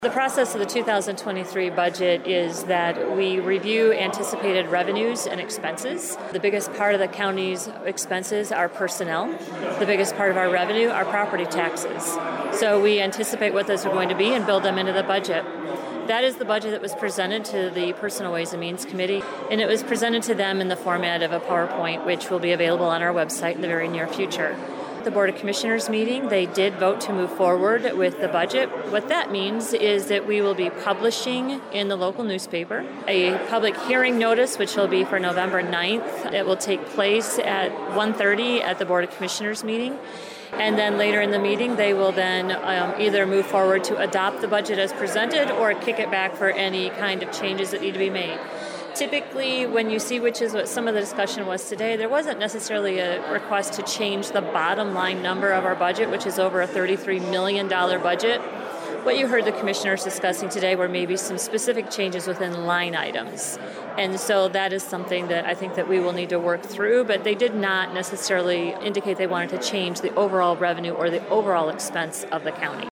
The process of the 2023 budget is that we review anticipated revenues and expenses. The biggest part of the county's expenses are personnel. The biggest part of our revenue are property taxes. So we anticipate what those are going to be and build them into the budget. That is the budget that was presented to the Personal Ways and Means Committee, and it was presented to them in the format of a PowerPoint, which will be available on our website in the very near future. The Board of Commissioners meeting, they did vote to move forward with the budget. What that means is that we will be publishing in the local newspaper a public hearing notice, which will be for November 9th. It will take place at 1:30 at the Board of Commissioners meeting. And then later in the meeting, they will then either move forward to adopt the budget as presented or kick it back for any kind of changes that need to be made. Typically, when you see, which is what some of the discussion was today, there wasn't necessarily a request to change the bottom line number of our budget, which is over a $33 million budget. What you heard the commissioners discussing today were maybe some specific changes within line items. And so that is something that I think that we will need to work through, but they did not necessarily indicate they wanted to change the overall revenue or the overall expense of the county.